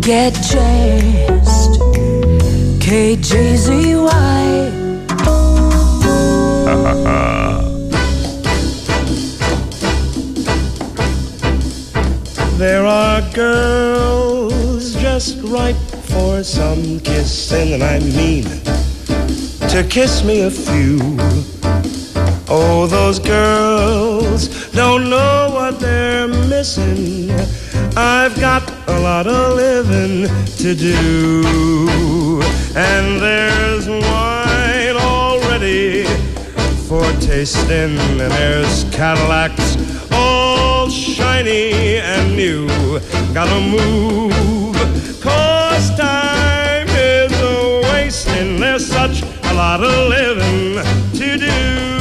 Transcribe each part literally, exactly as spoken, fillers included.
Get chased, K J Z Y. There are girls just ripe for some kissing, and I mean to kiss me a few. Oh, those girls don't know what they're missing. I've got a lot of living to do, and there's wine already for tasting, and there's Cadillacs all shiny and new. Gotta move, 'cause time is a-wasting. There's such a lot of living to do.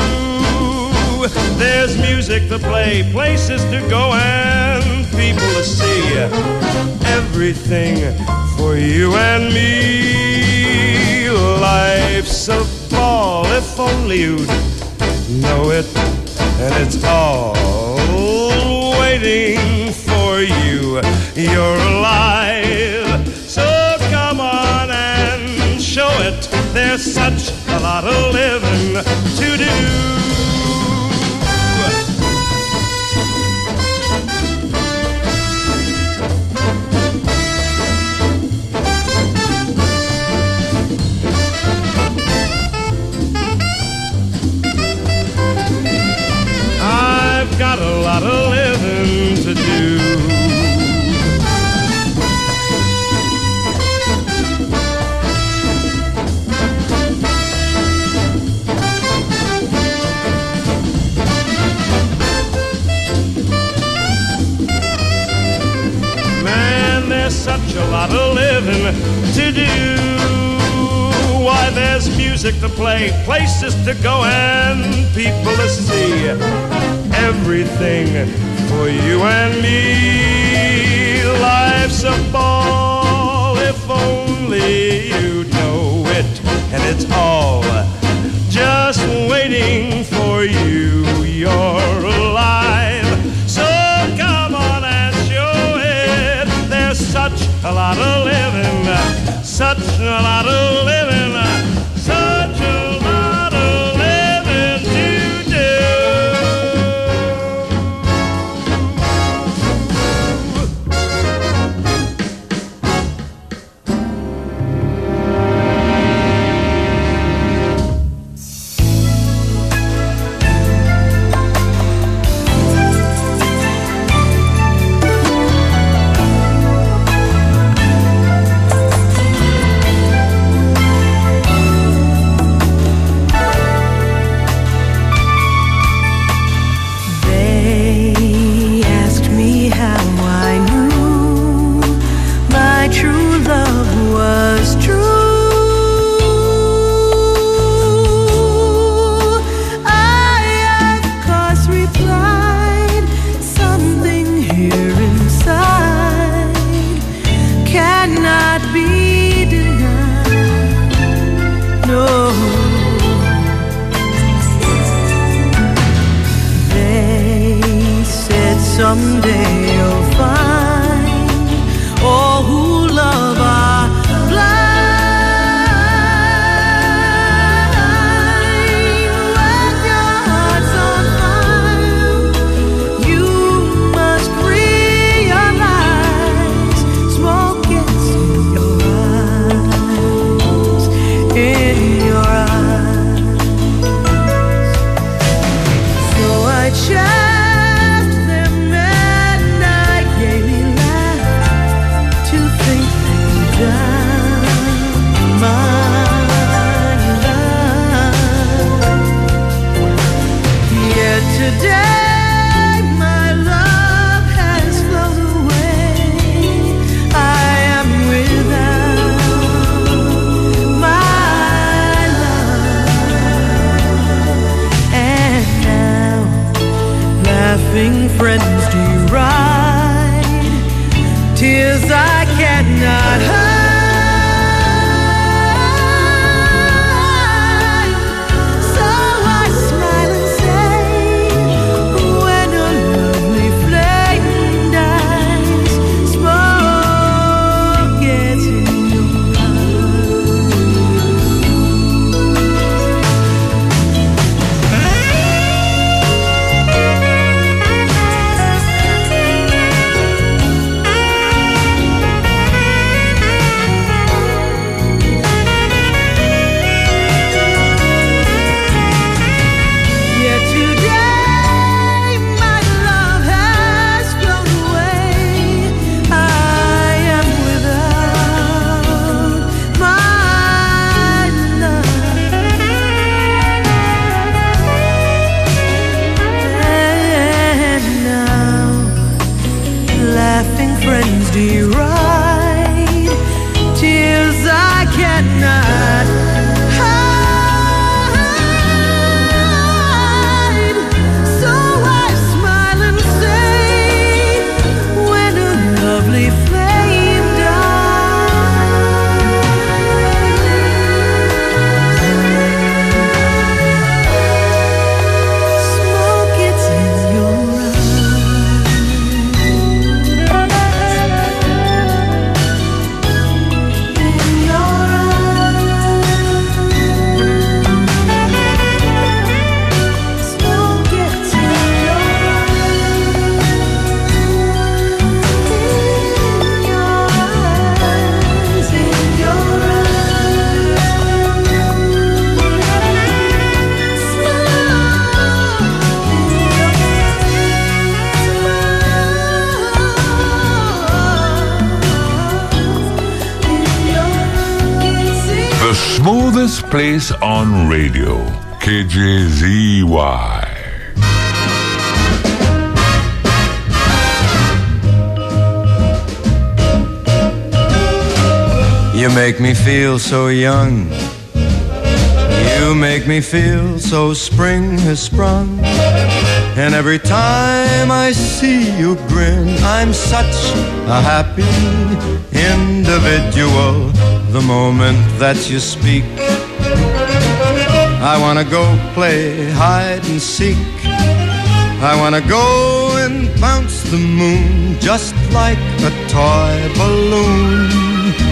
There's music to play, places to go, and people to see. Everything for you and me. Life's a ball, if only you'd know it. And it's all waiting for you. You're alive, so come on and show it. There's such a lot of living to do. Got a lot of living to do. Man, there's such a lot of living to do. Why, there's music to play, places to go, and people to see. Everything for you and me. Life's a ball, if only you know it. And it's all just waiting for you. You're alive, so come on and show it. There's such a lot of living, such a lot of living, such a lot of living to do. Someday you'll find all who love are blind. When your heart's on fire, you must realize smoke gets in your eyes, in your eyes. So I check smoothest place on radio, K J Z Y. You make me feel so young. You make me feel so spring has sprung. And every time I see you grin, I'm such a happy individual. The moment that you speak, I wanna go play hide and seek. I wanna go and bounce the moon just like a toy balloon.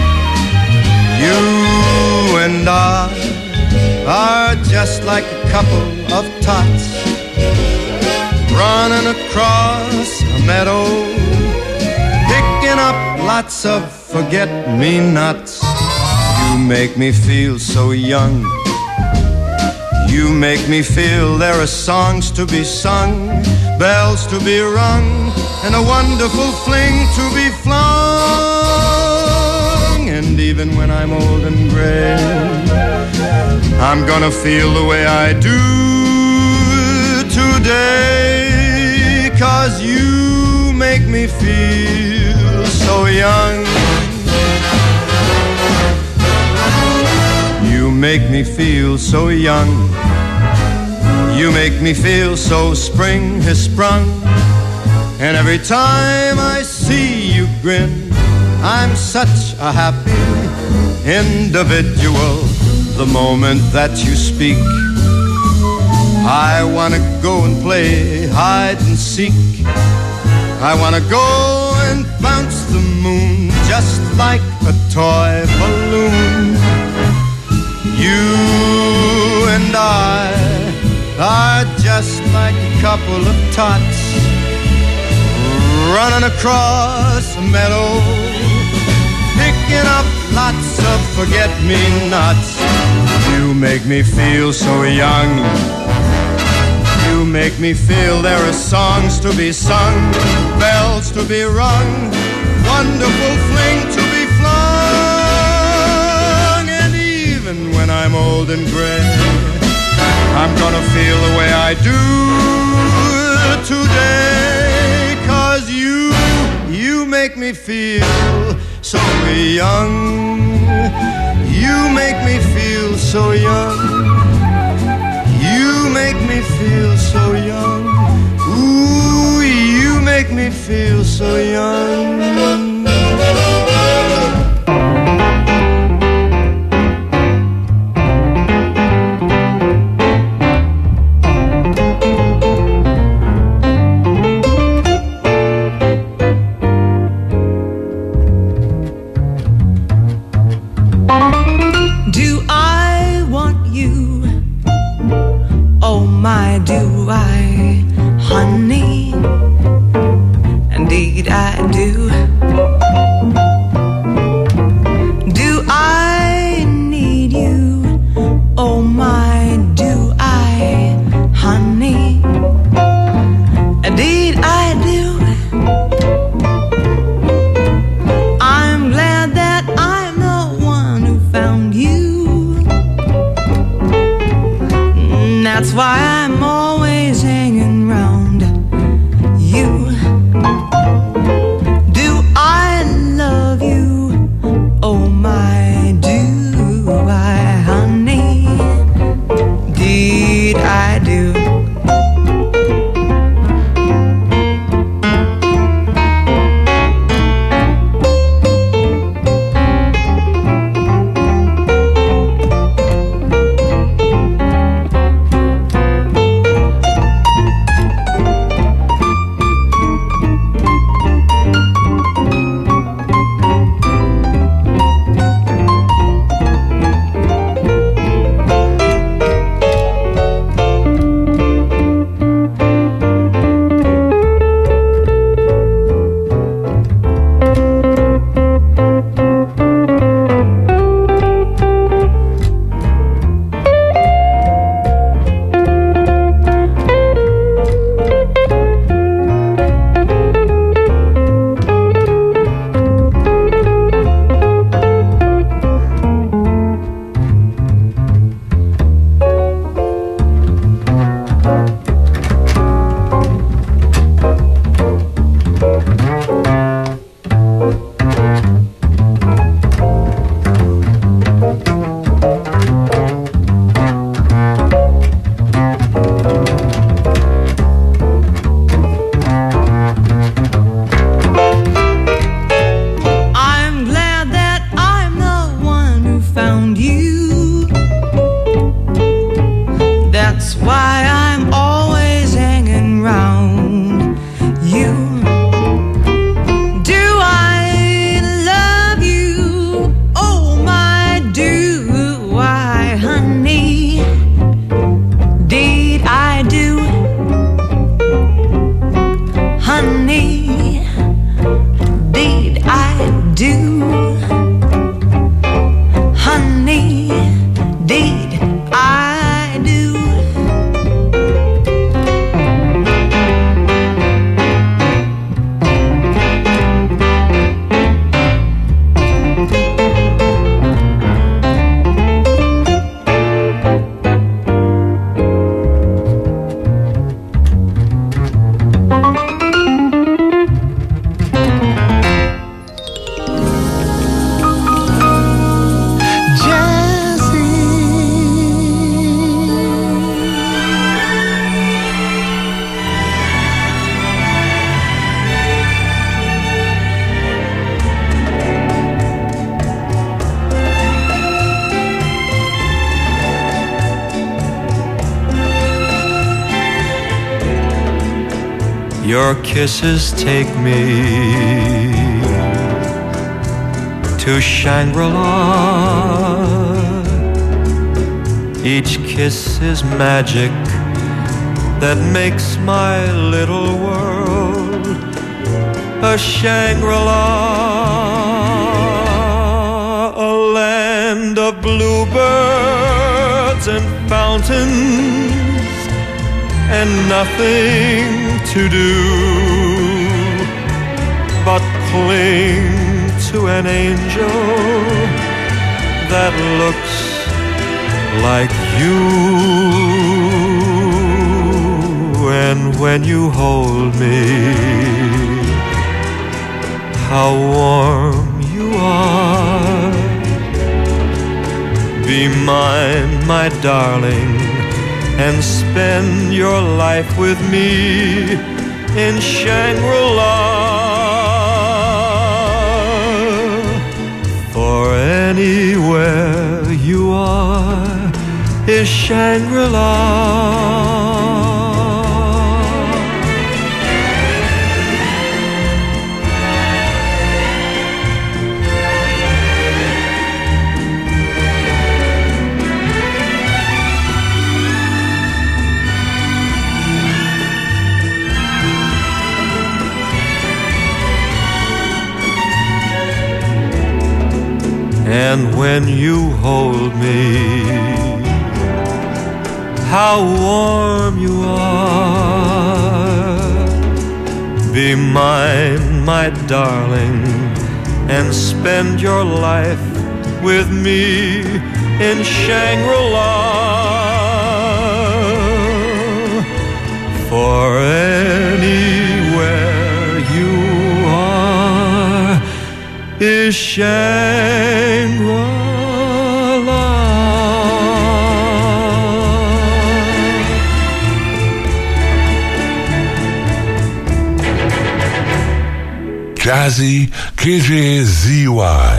You and I are just like a couple of tots running across a meadow, picking up lots of forget-me-nots. You make me feel so young. You make me feel there are songs to be sung, bells to be rung, and a wonderful fling to be flung. And even when I'm old and gray, I'm gonna feel the way I do today, 'cause you make me feel so young. You make me feel so young. You make me feel so spring has sprung. And every time I see you grin, I'm such a happy individual. The moment that you speak, I wanna go and play hide and seek. I wanna go and bounce the moon just like a toy balloon. You and I are just like a couple of tots running across a meadow, picking up lots of forget-me-nots. You make me feel so young. You make me feel there are songs to be sung, bells to be rung, wonderful fling to be flung. And even when I'm old and gray, I'm gonna feel the way I do today, 'cause you, you make me feel so young. You make me feel so young. You make me feel so young. Ooh, you make me feel so young. your kisses take me to Shangri-La. Each kiss is magic that makes my little world a Shangri-La, a land of bluebirds and fountains and nothing to do but cling to an angel that looks like you. And when you hold me, how warm you are. Be mine, my darling, and spend your life with me in Shangri-La. For anywhere you are is Shangri-La. And when you hold me, how warm you are. Be mine, my darling, and spend your life with me in Shangri-La. For anywhere you are is Shangri-La. Jazzy K J Z Y.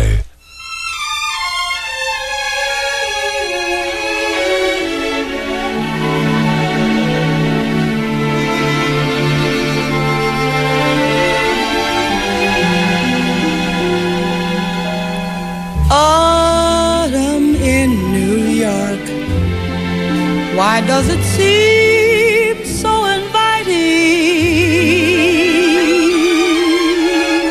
Autumn in New York, why does it seem so inviting?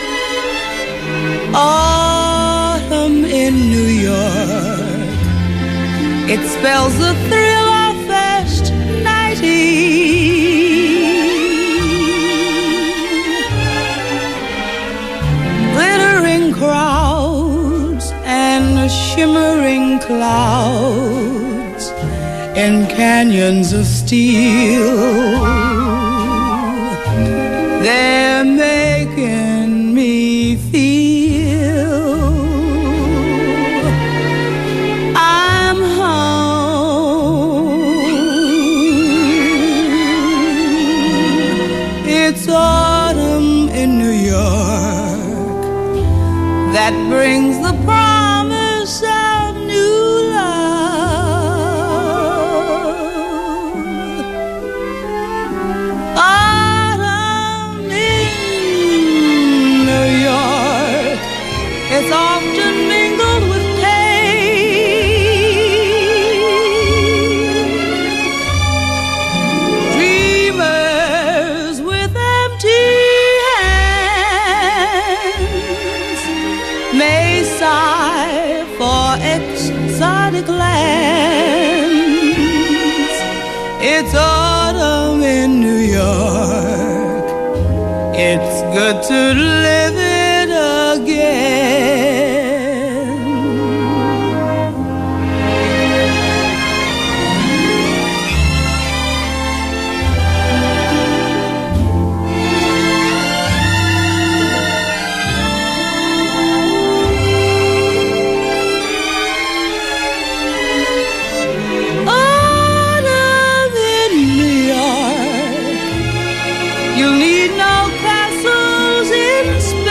Autumn in New York, it spells the thrill of first nighting. Glittering crowds and shimmering clouds in canyons of steel, they're making me feel I'm home. It's autumn in New York that brings the promise of new love. Autumn in New York, it's often mingled with pain. Dreamers with empty hands may sigh for exotic lands. It's autumn in New York, it's good to live it again. Autumn in New York, you'll need no castles in Spain.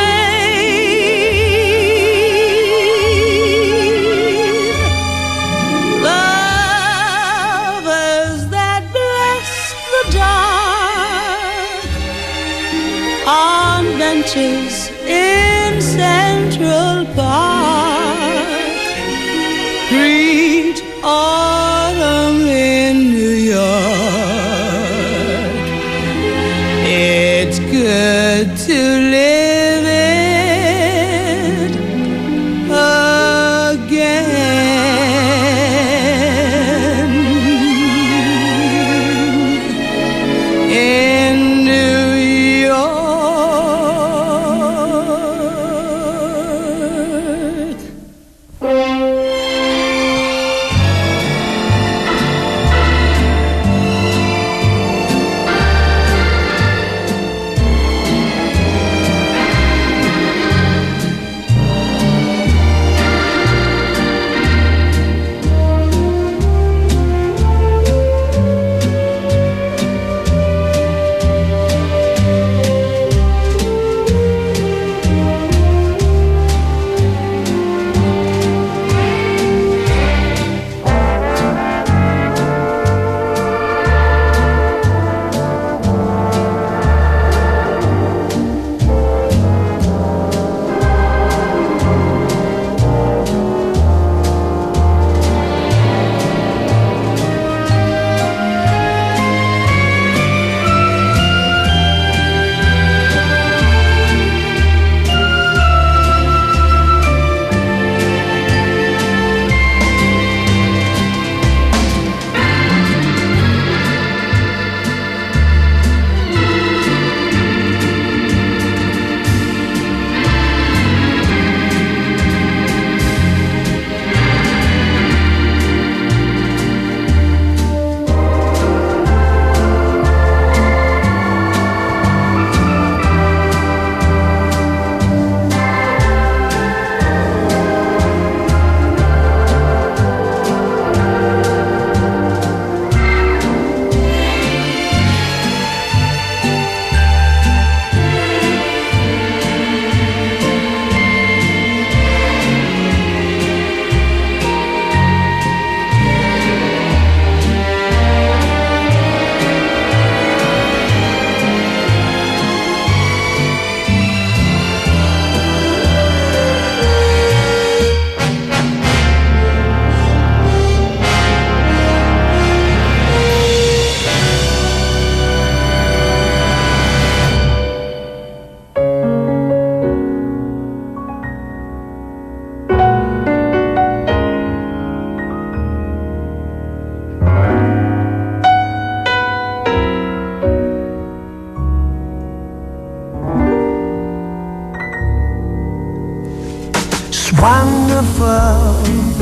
wonderful,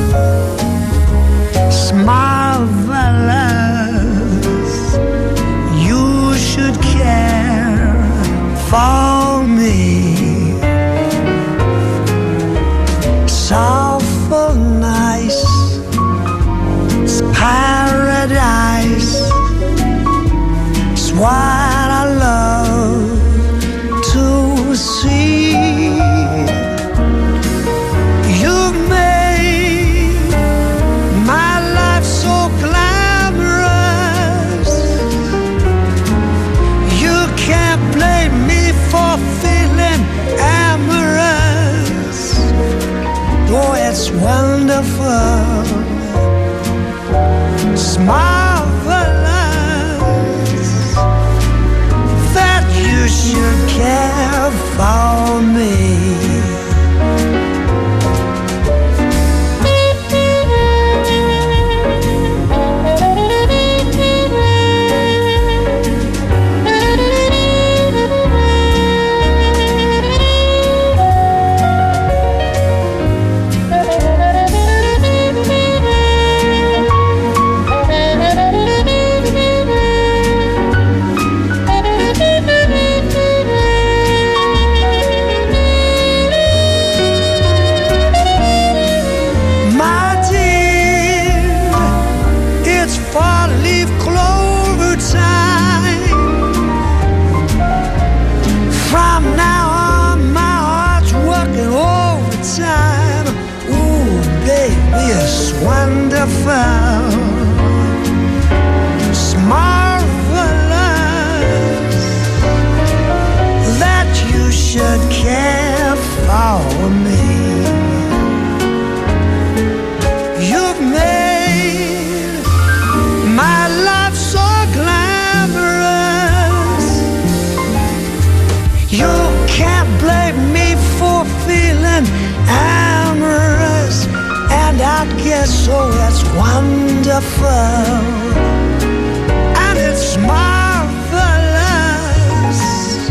it's marvelous. You should care for me. It's awful nice, it's paradise. It's what I love to see. You've made my life so glamorous. You can't blame me for feeling amorous. Oh, it's wonderful, it's marvelous that you should care for me. It's marvelous that you should care for me. You've made my life so glamorous. You can't blame me for feeling amorous. And I guess so, it's wonderful, and it's marvelous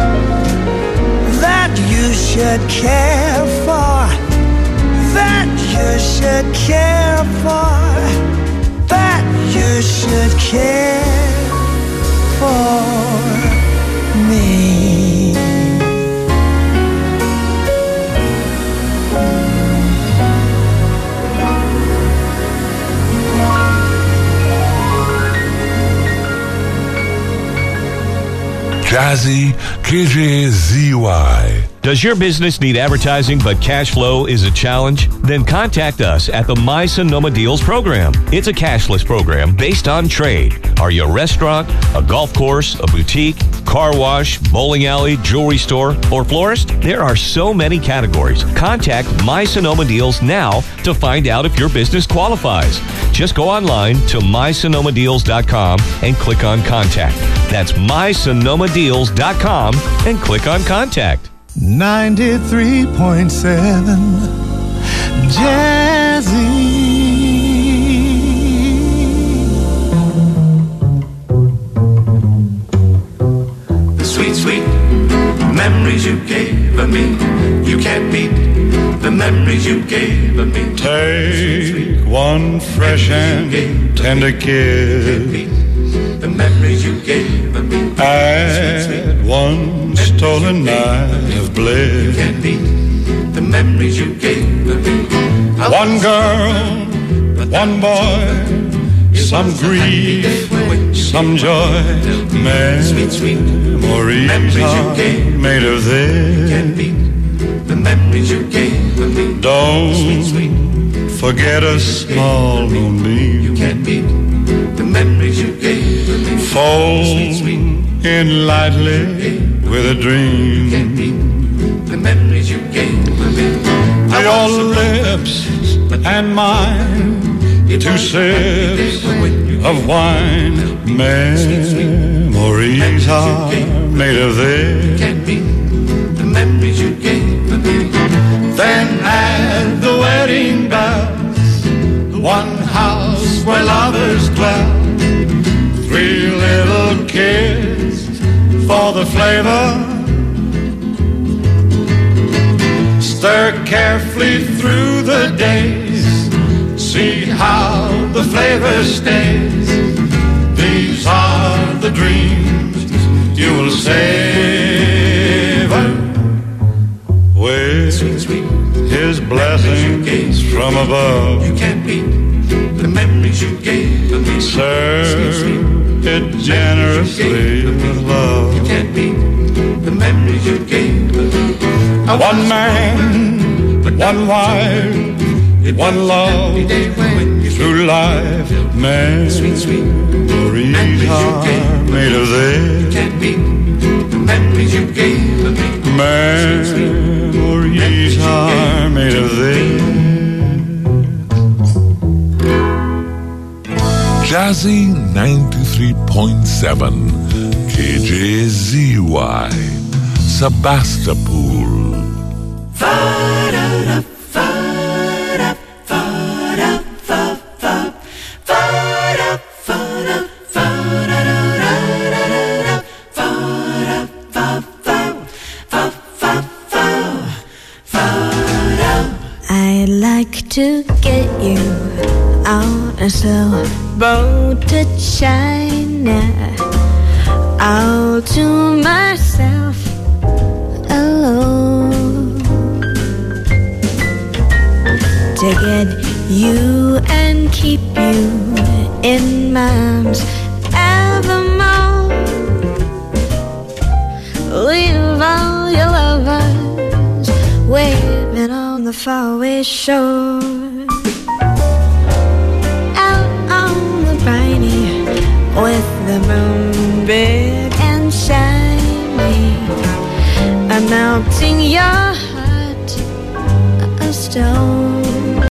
that you should care for, that you should care for, that you should care for me. Jazzy K J Z Y. Does your business need advertising but cash flow is a challenge? Then contact us at the My Sonoma Deals program. It's a cashless program based on trade. Are you a restaurant, a golf course, a boutique, car wash, bowling alley, jewelry store, or florist? There are so many categories. Contact My Sonoma Deals now to find out if your business qualifies. Just go online to my sonoma deals dot com and click on Contact. That's my sonoma deals dot com and click on Contact. ninety-three point seven Jazzy. The sweet, sweet memories you gave me, you can't beat the memories you gave me. Take one fresh and tender kiss, the memories you gave me. Add one stolen night of bliss. Can't beat the memories you gave me. One girl, one boy, some grief, some joy. Memories are made of this. Can't beat the memories you gave me. Don't forget a small moonbeam. You can't beat the memories you gave me. Fold in lightly with a dream. Can't beat the memories you gave me. Your lips and mine, two sips of wine. Memories are made of this. Can't beat the memories you gave me. Then add the wedding bells, one house where lovers dwell, three little kids for the flavor. Stir carefully through the day. taste. See how the flavor stays. These are the dreams you will savor. With sweet, sweet His blessings from above, you can't beat the memories you gave me. Serve it generously with love. You can't beat the memories you gave me. One man, one wife, one love, through life, man. Sweet, sweet memories are made of this. You can't beat the memories you gave me. Memories are made of this. Jazzy ninety-three point seven K J Z Y Sebastopol. Fa-da-da, fa-da, fa-da, fa, fa, fa-da, fa-da, fa-da-da-da-da-da-da, fa-da, fa, fa, fa, fa, fa, fa-da. I'd like to get you on a slow boat to China, all to myself alone, to get you and keep you in my arms evermore. Leave all your lovers waiting on the faraway shore. Out on the briny, with the moon big and shiny, I'm melting your heart a stone.